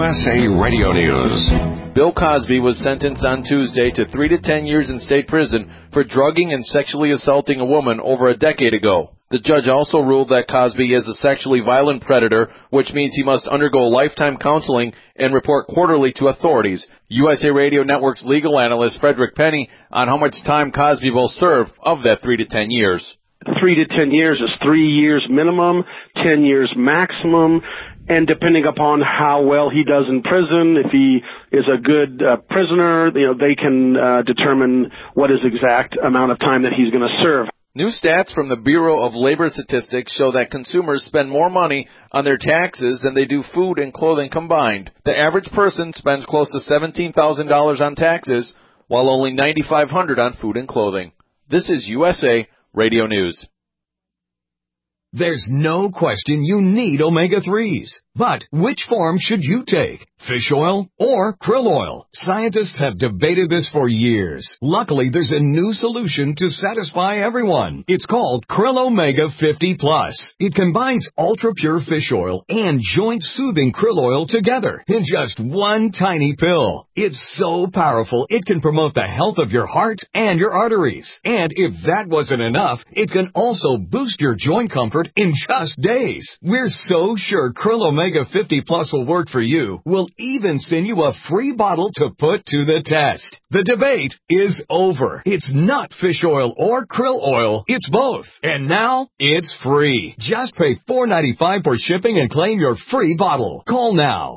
USA Radio News. Bill Cosby was sentenced on Tuesday to 3 to 10 years in state prison for drugging and sexually assaulting a woman over a decade ago. The judge also ruled that Cosby is a sexually violent predator, which means he must undergo lifetime counseling and report quarterly to authorities. USA Radio Network's legal analyst Frederick Penny on how much time Cosby will serve of that 3 to 10 years. 3 to 10 years is 3 years minimum, 10 years maximum. And depending upon how well he does in prison, if he is a good prisoner, they can determine what is exact amount of time that he's going to serve. New stats from the Bureau of Labor Statistics show that consumers spend more money on their taxes than they do food and clothing combined. The average person spends close to $17,000 on taxes, while only $9,500 on food and clothing. This is USA Radio News. There's no question you need omega-3s. But which form should you take? Fish oil or krill oil? Scientists have debated this for years. Luckily, there's a new solution to satisfy everyone. It's called Krill Omega 50 Plus. It combines ultra-pure fish oil and joint-soothing krill oil together in just one tiny pill. It's so powerful, it can promote the health of your heart and your arteries. And if that wasn't enough, it can also boost your joint comfort in just days. We're so sure Krill Omega 50 Plus will work for you. We'll even send you a free bottle to put to the test. The debate is over. It's not fish oil or krill oil. It's both. And now it's free. Just pay $4.95 for shipping and claim your free bottle. Call now.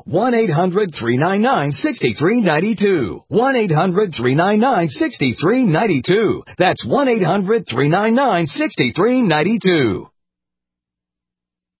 1-800-399-6392. 1-800-399-6392. That's 1-800-399-6392.